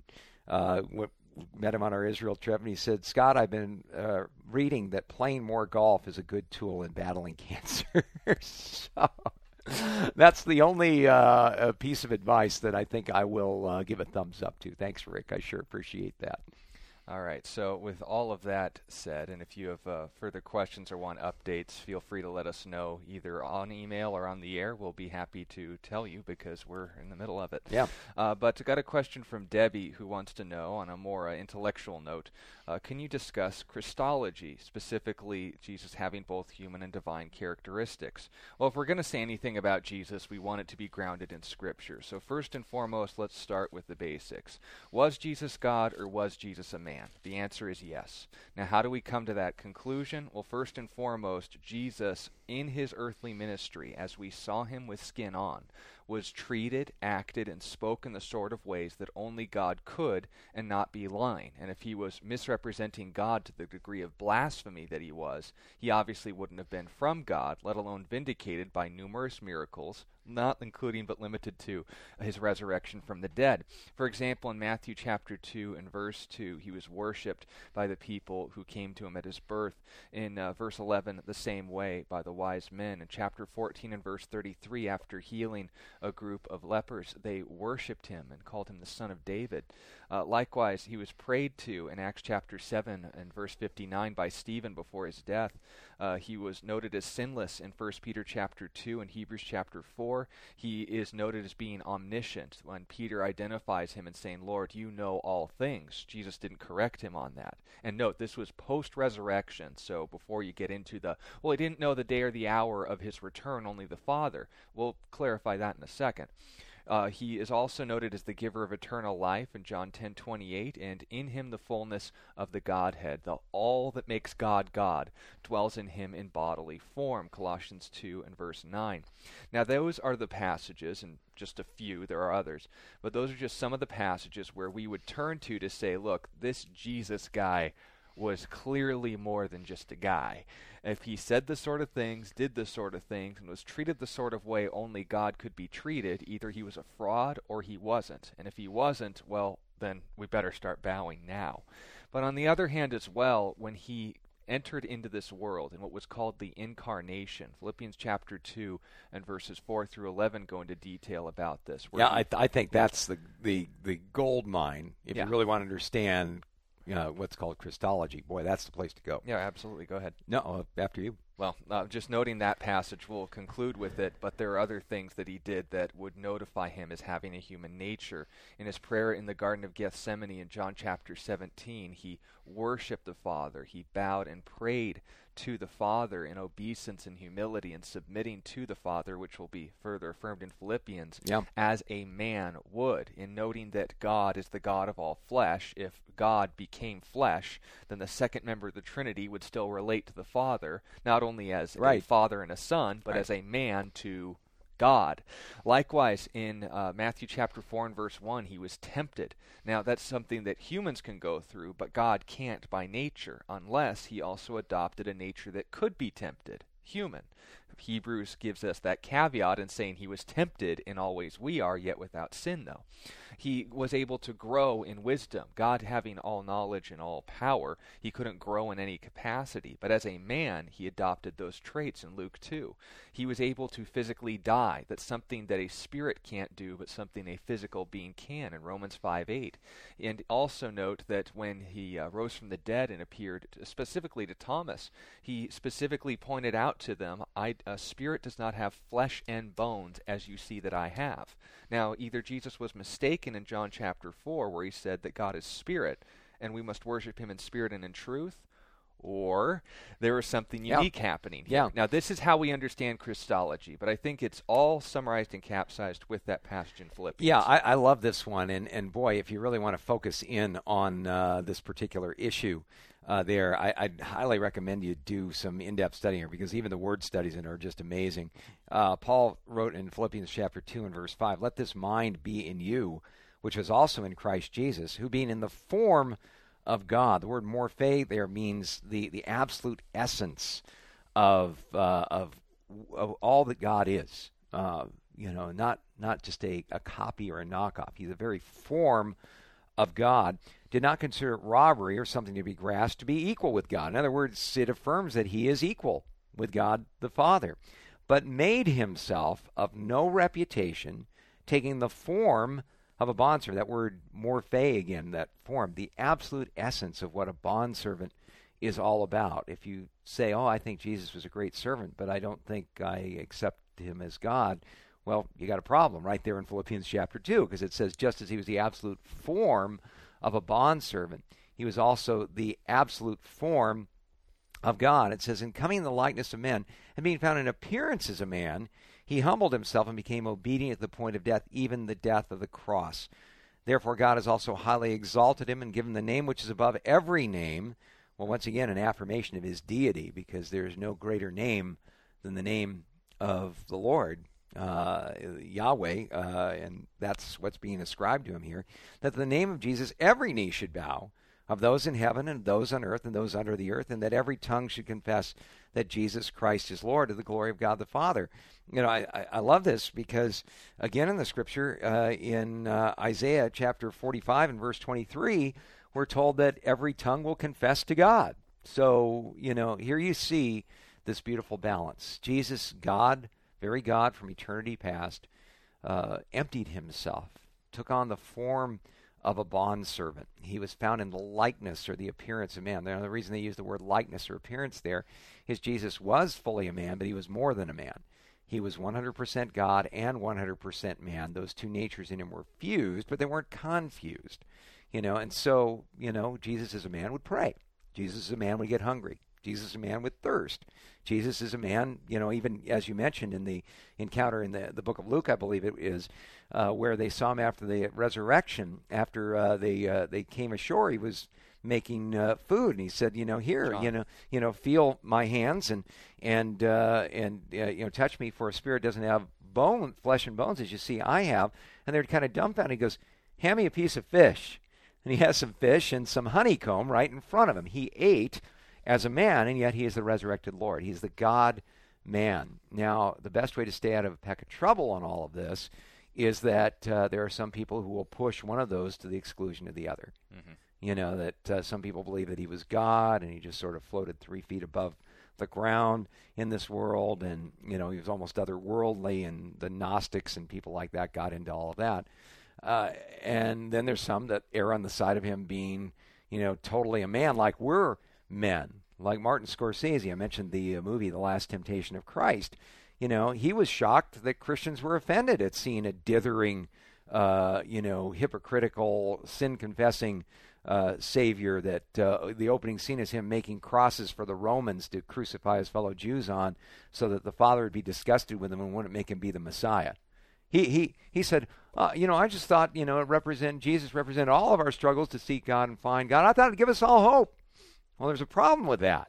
Met him on our Israel trip, and he said, "Scott, I've been reading that playing more golf is a good tool in battling cancer." So that's the only piece of advice that I think I will give a thumbs up to. Thanks, Rick. I sure appreciate that. All right, so with all of that said, and if you have further questions or want updates, feel free to let us know either on email or on the air. We'll be happy to tell you because we're in the middle of it. Yeah. But I got a question from Debbie, who wants to know, on a more intellectual note, can you discuss Christology, specifically Jesus having both human and divine characteristics? Well, if we're going to say anything about Jesus, we want it to be grounded in Scripture. So first and foremost, let's start with the basics. Was Jesus God, or was Jesus a man? The answer is yes. Now, how do we come to that conclusion? Well, first and foremost, Jesus, in his earthly ministry, as we saw him with skin on, was treated, acted, and spoke in the sort of ways that only God could, and not be lying. And if he was misrepresenting God to the degree of blasphemy that he was, he obviously wouldn't have been from God, let alone vindicated by numerous miracles, not including but limited to his resurrection from the dead. For example, in Matthew chapter 2 and verse 2, he was worshipped by the people who came to him at his birth. In verse 11, the same way by the wise men. In chapter 14 and verse 33, after healing a group of lepers, they worshipped him and called him the Son of David. Likewise, he was prayed to in Acts chapter 7 and verse 59 by Stephen before his death. He was noted as sinless in 1 Peter chapter 2 and Hebrews chapter 4. He is noted as being omniscient when Peter identifies him and saying, "Lord, you know all things." Jesus didn't correct him on that. And note, this was post-resurrection, so before you get into he didn't know the day or the hour of his return, only the Father. We'll clarify that in a second. He is also noted as the giver of eternal life in John 10:28, and in him the fullness of the Godhead. All that makes God God dwells in him in bodily form, Colossians 2 and verse 9. Now those are the passages, and just a few, there are others, but those are just some of the passages where we would turn to say, look, this Jesus guy was clearly more than just a guy. If he said the sort of things, did the sort of things, and was treated the sort of way only God could be treated, either he was a fraud or he wasn't. And if he wasn't, well, then we better start bowing now. But on the other hand as well, when he entered into this world in what was called the incarnation, Philippians chapter 2 and verses 4 through 11 go into detail about this. Yeah, I think that's the gold mine. If Yeah. you really want to understand what's called Christology, boy, that's the place to go. Yeah, absolutely. Go ahead. No, after you. Well, just noting that passage, we'll conclude with it, but there are other things that he did that would notify him as having a human nature. In his prayer in the Garden of Gethsemane in John chapter 17, he worshiped the Father. He bowed and prayed to the Father in obeisance and humility and submitting to the Father, which will be further affirmed in Philippians, as a man would, in noting that God is the God of all flesh. If God became flesh, then the second member of the Trinity would still relate to the Father, not only as a father and a son, but as a man to God. Likewise, in Matthew chapter 4 and verse 1, he was tempted. Now, that's something that humans can go through, but God can't by nature, unless he also adopted a nature that could be tempted, human. Hebrews gives us that caveat in saying he was tempted in all ways we are, yet without sin, though. He was able to grow in wisdom. God having all knowledge and all power, he couldn't grow in any capacity. But as a man, he adopted those traits in Luke 2. He was able to physically die. That's something that a spirit can't do, but something a physical being can in Romans 5:8. And also note that when he rose from the dead and appeared specifically to Thomas, he specifically pointed out to them, a spirit does not have flesh and bones as you see that I have. Now, either Jesus was mistaken in John chapter 4, where he said that God is spirit, and we must worship him in spirit and in truth, or there is something unique happening here. Now, this is how we understand Christology, but I think it's all summarized and capsized with that passage in Philippians. Yeah, I love this one, and boy, if you really want to focus in on this particular issue, I'd highly recommend you do some in-depth study here, because even the word studies in it are just amazing. Paul wrote in Philippians chapter 2 and verse 5, "Let this mind be in you, which was also in Christ Jesus, who being in the form of God." The word morphe there means the absolute essence of all that God is. Not just a copy or a knockoff. He's the very form of God. Did not consider it robbery or something to be grasped to be equal with God. In other words, it affirms that he is equal with God the Father, but made himself of no reputation, taking the form of a bondservant. That word morphe again, that form, the absolute essence of what a bondservant is all about. If you say, I think Jesus was a great servant, but I don't think I accept him as God, well, you got a problem right there in Philippians chapter 2, because it says, just as he was the absolute form of a bondservant, he was also the absolute form of God. It says, in coming in the likeness of men, and being found in appearance as a man, he humbled himself and became obedient to the point of death, even the death of the cross. Therefore God has also highly exalted him and given the name which is above every name. Well, once again, an affirmation of his deity, because there is no greater name than the name of the Lord, Yahweh, and that's what's being ascribed to him here, that the name of Jesus every knee should bow, of those in heaven and those on earth and those under the earth, and that every tongue should confess that Jesus Christ is Lord, to the glory of God the Father. I love this because, again, in the Scripture, in Isaiah chapter 45 and verse 23, we're told that every tongue will confess to God. So, here you see this beautiful balance. Jesus, God, very God from eternity past, emptied himself, took on the form of a bondservant. He was found in the likeness or the appearance of man. Now, the reason they use the word likeness or appearance there is Jesus was fully a man, but he was more than a man. He was 100% God and 100% man. Those two natures in him were fused, but they weren't confused. And so, Jesus as a man would pray. Jesus as a man would get hungry. Jesus is a man with thirst. Jesus is a man, even as you mentioned in the encounter in the book of Luke, I believe it is, where they saw him after the resurrection, after they came ashore, he was making food, and he said, here, John. Feel my hands and touch me, for a spirit doesn't have flesh and bones as you see I have. And they're kind of dumbfounded. He goes, hand me a piece of fish. And he has some fish and some honeycomb right in front of him. He ate as a man, and yet he is the resurrected Lord. He's the God-man. Now, the best way to stay out of a peck of trouble on all of this is that there are some people who will push one of those to the exclusion of the other. That some people believe that he was God, and he just sort of floated 3 feet above the ground in this world, and he was almost otherworldly, and the Gnostics and people like that got into all of that. And then there's some that err on the side of him being, totally a man, like we're men, like Martin Scorsese. I mentioned the movie The Last Temptation of Christ. He was shocked that Christians were offended at seeing a dithering, hypocritical, sin-confessing Savior, that the opening scene is him making crosses for the Romans to crucify his fellow Jews on, so that the Father would be disgusted with him and wouldn't make him be the Messiah. He said, I just thought, Jesus represented all of our struggles to seek God and find God. I thought it'd give us all hope. Well, there's a problem with that.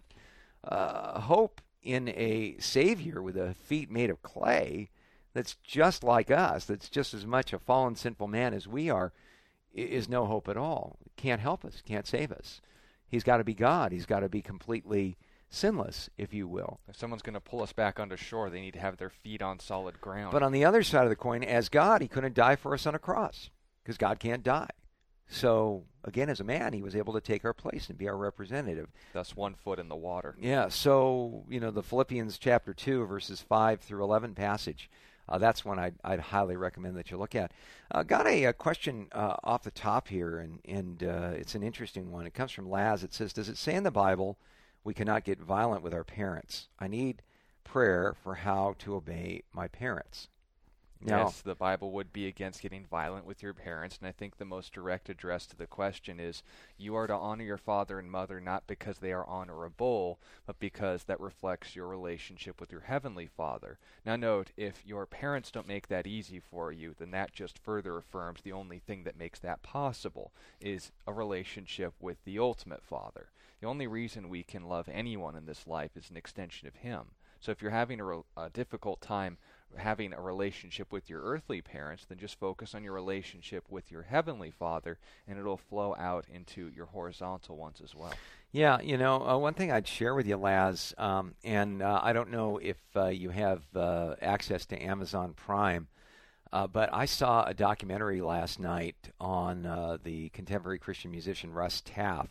Hope in a Savior with a feet made of clay that's just like us, that's just as much a fallen, sinful man as we are, is no hope at all. Can't help us, can't save us. He's got to be God. He's got to be completely sinless, if you will. If someone's going to pull us back onto shore, they need to have their feet on solid ground. But on the other side of the coin, as God, he couldn't die for us on a cross, because God can't die. So, again, as a man, he was able to take our place and be our representative. Thus 1 foot in the water. Yeah, so, the Philippians chapter 2, verses 5 through 11 passage, that's one I'd highly recommend that you look at. Got a question off the top here, and it's an interesting one. It comes from Laz. It says, does it say in the Bible we cannot get violent with our parents? I need prayer for how to obey my parents. Now, yes, the Bible would be against getting violent with your parents, and I think the most direct address to the question is, you are to honor your father and mother not because they are honorable, but because that reflects your relationship with your heavenly Father. Now note, if your parents don't make that easy for you, then that just further affirms the only thing that makes that possible is a relationship with the ultimate Father. The only reason we can love anyone in this life is an extension of Him. So if you're having a difficult time having a relationship with your earthly parents, then just focus on your relationship with your heavenly Father, and it'll flow out into your horizontal ones as well. Yeah, one thing I'd share with you, Laz, and I don't know if you have access to Amazon Prime, but I saw a documentary last night on the contemporary Christian musician Russ Taff.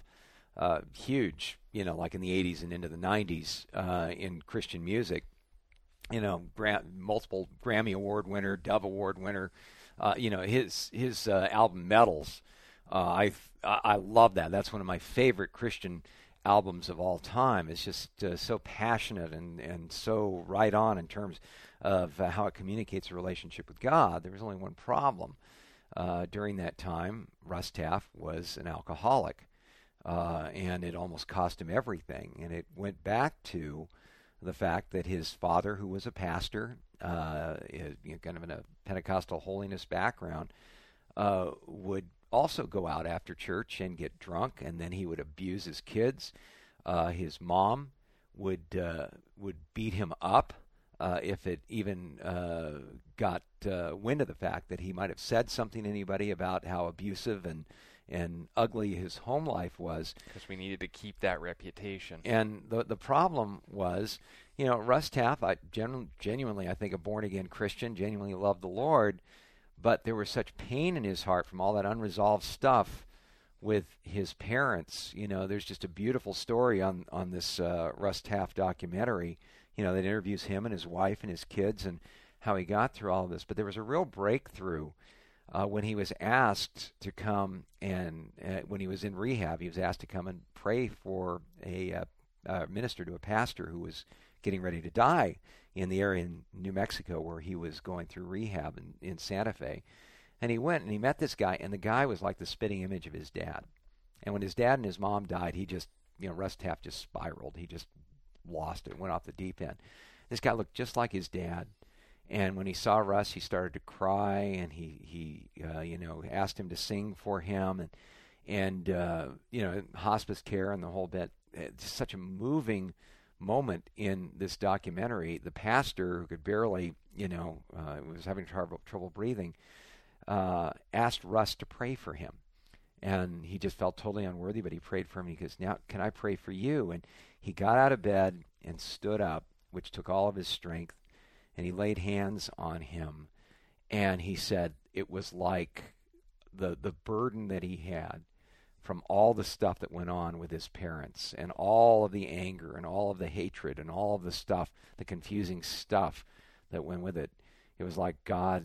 Huge, like in the 80s and into the 90s in Christian music. Multiple Grammy Award winner, Dove Award winner. His album Medals. I love that. That's one of my favorite Christian albums of all time. It's just so passionate and so right on in terms of how it communicates a relationship with God. There was only one problem. During that time, Russ Taff was an alcoholic. And it almost cost him everything. And it went back to the fact that his father, who was a pastor, kind of in a Pentecostal holiness background, would also go out after church and get drunk, and then he would abuse his kids. His mom would beat him up if it even got wind of the fact that he might have said something to anybody about how abusive and ugly his home life was. Because we needed to keep that reputation. And the problem was, Russ Taff, genuinely, I think, a born-again Christian, genuinely loved the Lord, but there was such pain in his heart from all that unresolved stuff with his parents. There's just a beautiful story on this Russ Taff documentary, that interviews him and his wife and his kids and how he got through all of this. But there was a real breakthrough when he was asked to come and when he was in rehab, he was asked to come and pray for a minister to a pastor who was getting ready to die in the area in New Mexico where he was going through rehab in Santa Fe. And he went and he met this guy, and the guy was like the spitting image of his dad. And when his dad and his mom died, he just Russ Taff just spiraled. He just lost it, went off the deep end. This guy looked just like his dad. And when he saw Russ, he started to cry, and he asked him to sing for him, and hospice care and the whole bit. It's such a moving moment in this documentary. The pastor, who could barely, was having trouble breathing, asked Russ to pray for him. And he just felt totally unworthy, but he prayed for him. He goes, "Now, can I pray for you?" And he got out of bed and stood up, which took all of his strength, and he laid hands on him. And he said it was like the burden that he had from all the stuff that went on with his parents, and all of the anger and all of the hatred and all of the stuff, the confusing stuff that went with it. It was like God,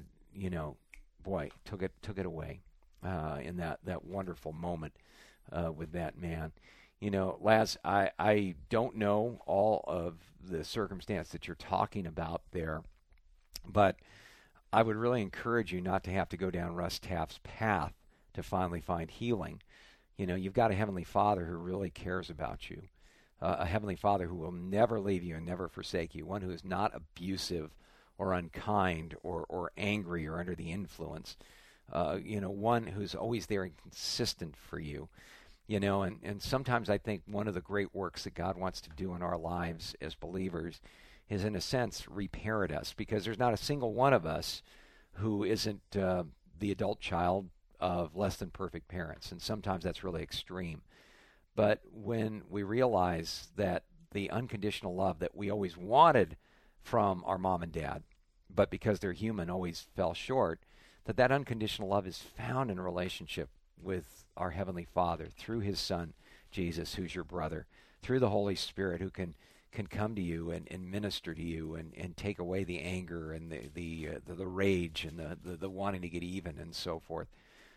took it away in that wonderful moment with that man. Laz, I don't know all of the circumstance that you're talking about there, but I would really encourage you not to have to go down Russ Taff's path to finally find healing. You've got a Heavenly Father who really cares about you, a Heavenly Father who will never leave you and never forsake you, one who is not abusive or unkind or angry or under the influence, one who's always there and consistent for you. And sometimes I think one of the great works that God wants to do in our lives as believers is, in a sense, reparent us, because there's not a single one of us who isn't the adult child of less than perfect parents, and sometimes that's really extreme. But when we realize that the unconditional love that we always wanted from our mom and dad, but because they're human always fell short, that unconditional love is found in a relationship with our Heavenly Father through His Son, Jesus, who's your brother, through the Holy Spirit, who can come to you and minister to you and take away the anger and the rage and the wanting to get even and so forth.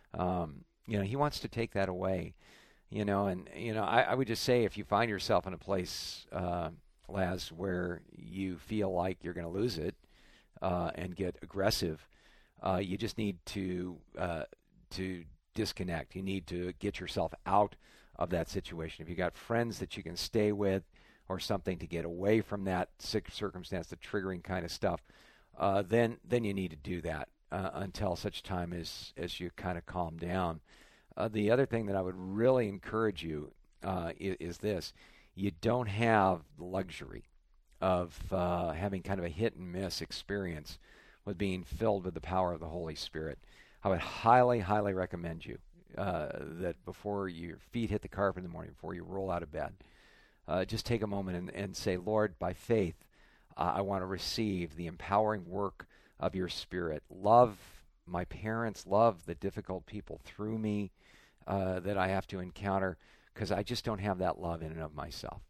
He wants to take that away. I would just say, if you find yourself in a place, Laz, where you feel like you're going to lose it and get aggressive, you just need to disconnect. You need to get yourself out of that situation. If you got friends that you can stay with or something to get away from that circumstance, the triggering kind of stuff, then you need to do that until such time as you kind of calm down. The other thing that I would really encourage you is this. You don't have the luxury of having kind of a hit and miss experience with being filled with the power of the Holy Spirit. I would highly, highly recommend you that before your feet hit the carpet in the morning, before you roll out of bed, just take a moment and say, Lord, by faith, I want to receive the empowering work of your Spirit. Love my parents, love the difficult people through me that I have to encounter, because I just don't have that love in and of myself.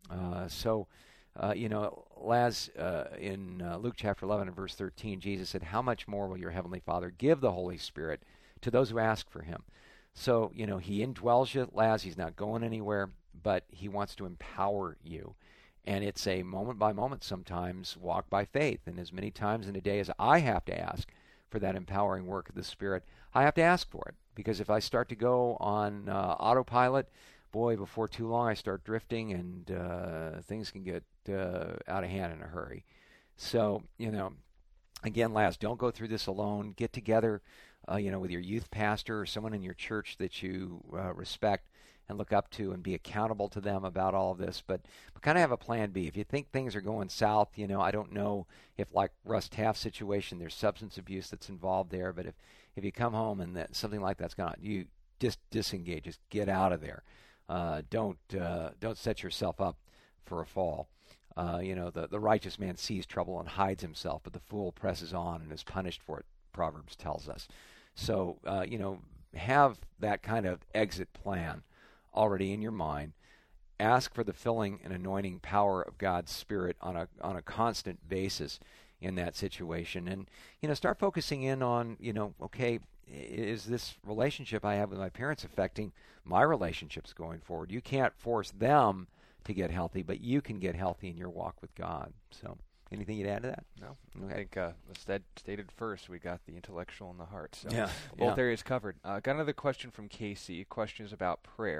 Laz, in Luke chapter 11 and verse 13, Jesus said, how much more will your Heavenly Father give the Holy Spirit to those who ask for Him? So, He indwells you, Laz. He's not going anywhere, but He wants to empower you. And it's a moment-by-moment, sometimes, walk by faith. And as many times in a day as I have to ask for that empowering work of the Spirit, I have to ask for it. Because if I start to go on autopilot, boy, before too long I start drifting, and things can get out of hand in a hurry. So, again, Laz, don't go through this alone. Get together, with your youth pastor or someone in your church that you respect and look up to, and be accountable to them about all of this. But kind of have a plan B. If you think things are going south, I don't know if, like Russ Taff's situation, there's substance abuse that's involved there. But if you come home and something like that's going on, you just disengage, just get out of there. Don't set yourself up for a fall. The righteous man sees trouble and hides himself, but the fool presses on and is punished for it, Proverbs tells us. So, have that kind of exit plan already in your mind. Ask for the filling and anointing power of God's Spirit on a constant basis in that situation. And, start focusing in on, okay, is this relationship I have with my parents affecting my relationships going forward? You can't force them to get healthy, but you can get healthy in your walk with God. So, anything you'd add to that? No. Okay. I think stated first, we got the intellectual and the heart. So yeah, both areas covered. Got another question from Casey. Question is about prayer.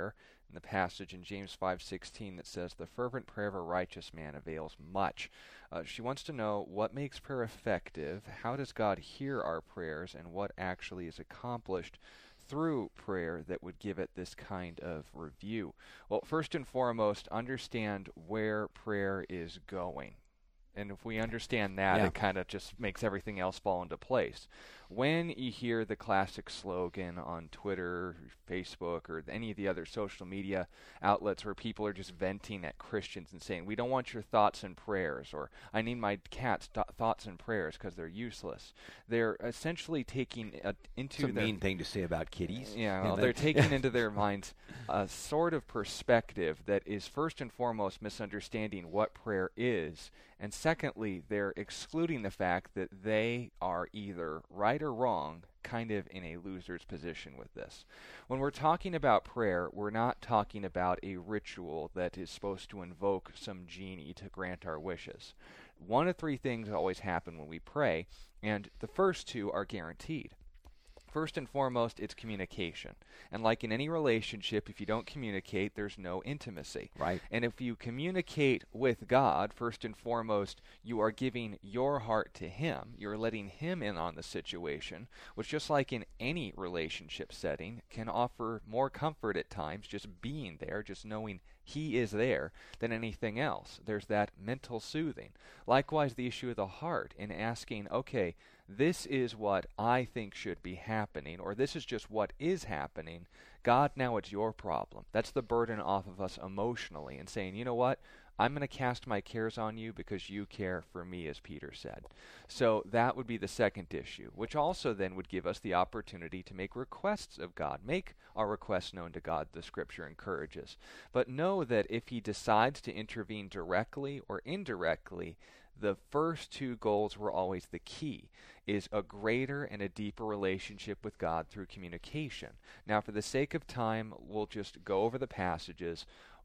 in the passage in James 5:16 that says, "The fervent prayer of a righteous man avails much." She wants to know what makes prayer effective, how does God hear our prayers, and what actually is accomplished through prayer that would give it this kind of review. Well, first and foremost, understand where prayer is going. And if we understand that, it kind of just makes everything else fall into place. When you hear the classic slogan on Twitter, Facebook, or any of the other social media outlets where people are just venting at Christians and saying, "We don't want your thoughts and prayers," or "I need my cat's thoughts and prayers because they're useless," they're essentially taking into it's a mean thing to say about kitties. Yeah, well, they're taking into their minds a sort of perspective that is first and foremost misunderstanding what prayer is, and secondly, they're excluding the fact that they are either right or wrong, kind of in a loser's position with this. When we're talking about prayer, we're not talking about a ritual that is supposed to invoke some genie to grant our wishes. One of three things always happen when we pray, and the first two are guaranteed. First and foremost, it's communication. And like in any relationship, if you don't communicate, there's no intimacy. Right. And if you communicate with God, first and foremost, you are giving your heart to Him. You're letting Him in on the situation, which just like in any relationship setting, can offer more comfort at times, just being there, just knowing He is there, than anything else. There's that mental soothing. Likewise, the issue of the heart in asking, okay, this is what I think should be happening, or this is just what is happening. God, now it's your problem. That's the burden off of us emotionally, and saying, you know what? I'm going to cast my cares on you because you care for me, as Peter said. So that would be the second issue, which also then would give us the opportunity to make requests of God. Make our requests known to God, the Scripture encourages. But know that if He decides to intervene directly or indirectly, the first two goals were always the key, is a greater and a deeper relationship with God through communication. Now, for the sake of time, we'll just go over the passages.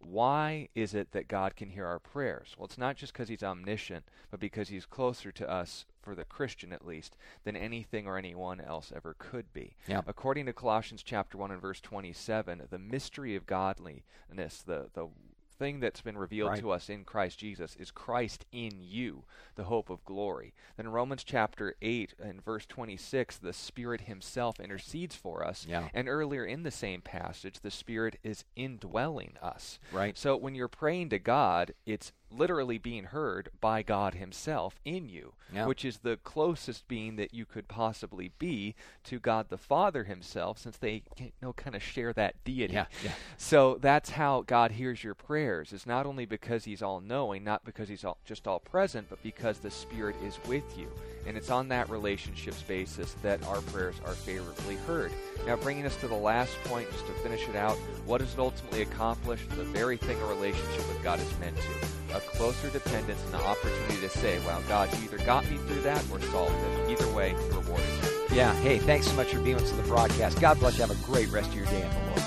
Why is it that God can hear our prayers? Well, it's not just because He's omniscient, but because He's closer to us, for the Christian at least, than anything or anyone else ever could be. Yep. According to Colossians chapter 1 and verse 27, the mystery of godliness, the thing that's been revealed to us in Christ Jesus is Christ in you, the hope of glory. Then Romans chapter 8 and verse 26, the Spirit Himself intercedes for us. Yeah. And earlier in the same passage, the Spirit is indwelling us. Right. So when you're praying to God, it's literally being heard by God Himself in you, which is the closest being that you could possibly be to God the Father Himself, since they kind of share that deity. So that's how God hears your prayers. It's not only because He's all-knowing, not because He's just all-present, but because the Spirit is with you. And it's on that relationship's basis that our prayers are favorably heard. Now, bringing us to the last point, just to finish it out, what does it ultimately accomplish? The very thing a relationship with God is meant to. A closer dependence and the opportunity to say, wow, God, you either got me through that or solved it. Either way, the reward is there. Yeah. Hey, thanks so much for being with us on the broadcast. God bless you. Have a great rest of your day in the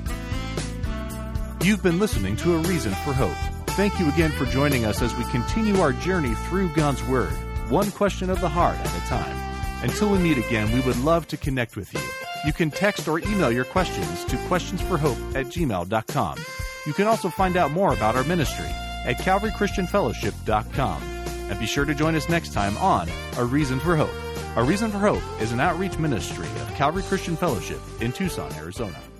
Lord. You've been listening to A Reason for Hope. Thank you again for joining us as we continue our journey through God's Word, one question of the heart at a time. Until we meet again, we would love to connect with you. You can text or email your questions to questionsforhope@gmail.com. You can also find out more about our ministry at calvarychristianfellowship.com. And be sure to join us next time on A Reason for Hope. A Reason for Hope is an outreach ministry of Calvary Christian Fellowship in Tucson, Arizona.